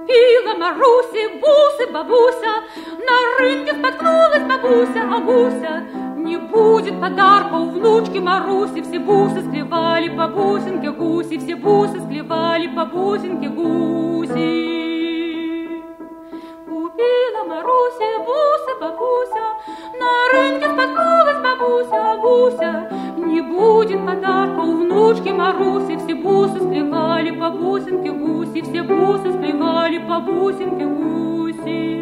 Купила Марусе бусы бабуся, на рынке споткнулась бабуся, а гуся не будет подарка у внучки Маруси. Все бусы склевали по бусинке гуси, все бусы склевали по бусинке гуси. Купила Марусе бусы бабуся, на рынке споткнулась бабуся, а гуся не будет подарка у внучки Маруси. Все бусы склевали по бусинке гуси, все бусы склевали по бусинке гуси.